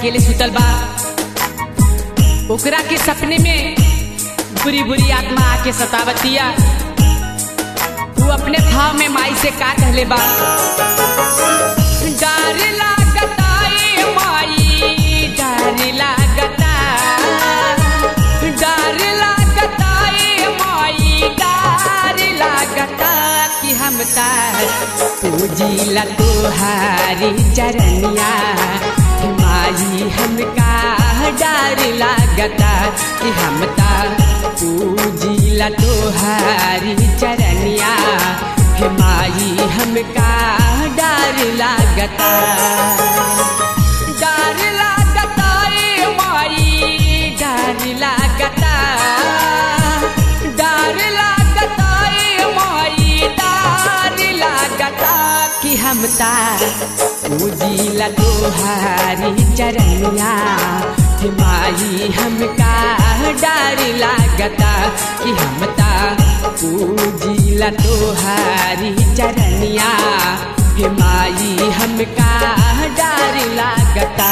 अकेले सुतल बा। ओकरा के सपने में बुरी बुरी आत्मा आके सतावतिया। वो अपने भाव में माई से का कहले बा, डर लागता ए माई, डर लागता, डर लागता ए माई, डर लागता कि हम पूजिला तोहारी चरनिया। माई हमका डर लागता कि हम पूजिला तोहारी चरनिया। माई हमका डर लागता, डर लागता ए माई, डर लागता, डर लागता ए माई, डर लागता कि हम पूजिला तोहारी चरनिया। माई हमका डर लागता कि हम पूजिला तोहारी चरनिया। माई हमका डर लागता।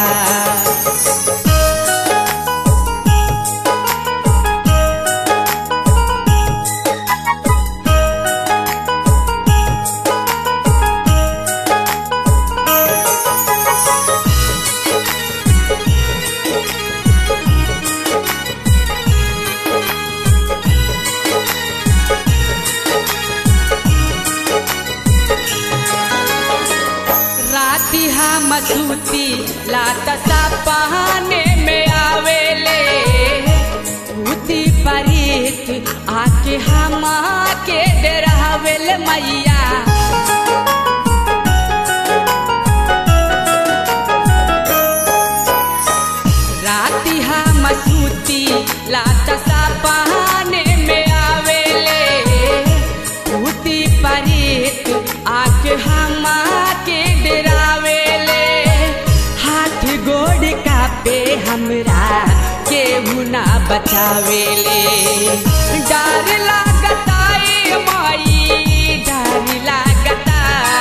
मसूती लाता सपने में आवेले, भूती परीत आके हम के डरावेले मैया। राती हम मसूती लाता सपने में आवेले, भूती परीत आके हम के डरावेले। गोड़ का पे हमरा केहू ना बचावेले, डर लागता ए माई, डर लागता,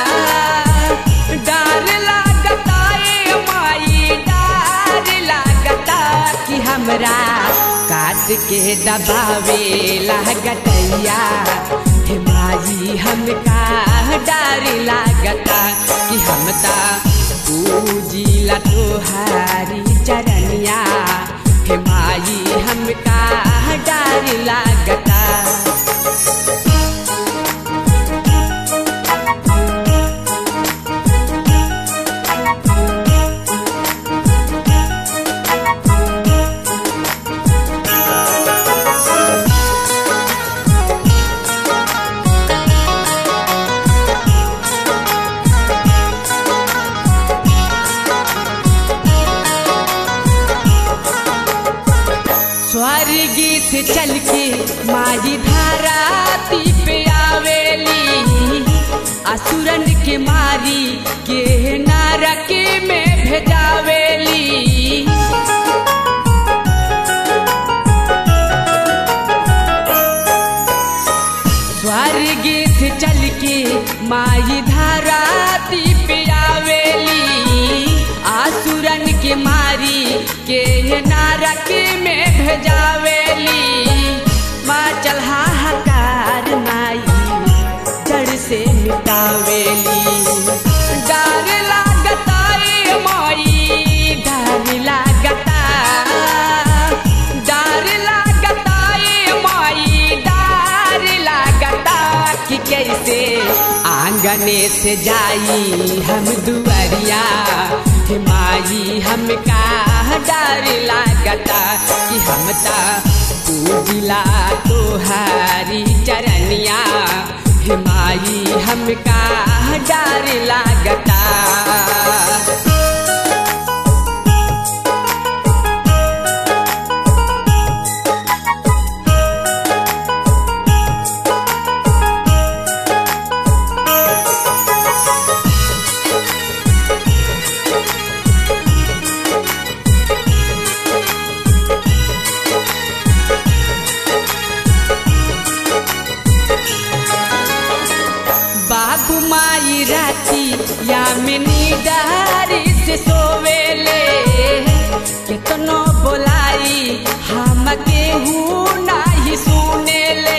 डर लागता ए माई, डर लागता कि हमरा काट के दबावे लागतैया। माई हमका डर लागता कि हम पूजिला तोहारी चरनिया। माई हमका डर लागता। स्वर्गी से चल के माई धराती पे आवेली, असुरन के मारी के नरक में भेजावेली। स्वर्गी से चल के माई धराती पे आवेली, असुरन के मारी के नरक में भेजावेली। माँ चल हाहाकार माई जड़ से मिटावेली, डर लागता ए माई, डर लागता, डर लागता ए माई, डर लागता कि कैसे आंगने से जाई हम दुआरिया। माई हमका डर लागता कि हम पूजिला तोहारी चरनिया। माई हमका डर लागता। बाबू माई राती या में नींदा बोलाई हम केहू नाही सुने ले।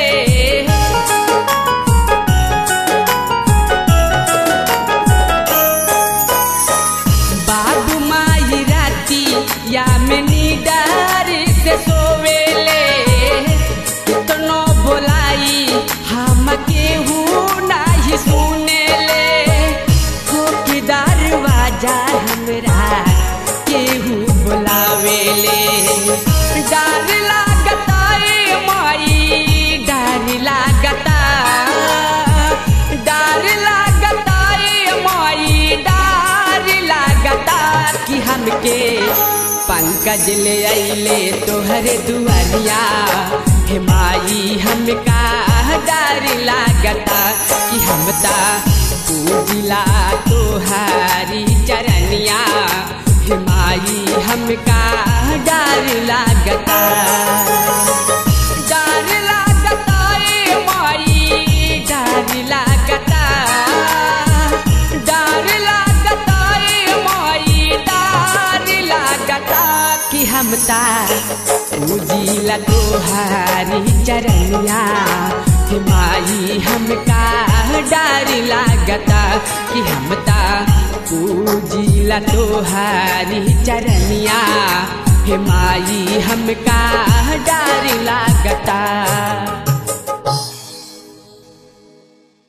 बाबू माई राती या में निडार से सोवेले, कितनो बोलाई हम केहू नाही सुने ले। खोकी दरवाजा हमरा केहू बुलावेले, डर लागता ए माई डर लागता, डर लागता ए माई डर लागता कि हमके पंकज ले अइले तोहरे दुआरिया। हे माई हमका डर लागता कि हमता पूजिला तोहारी चरनिया। हे माई हमका डर लागता, डर लागता ए माई डर लागता, डर लागता ए माई डर लागता कि हमता पूजिला तोहारी चरनिया। हे माई हमका डर लागता कि हमता पूजिला तोहारी चरनिया। हे माई हमका डर लागता।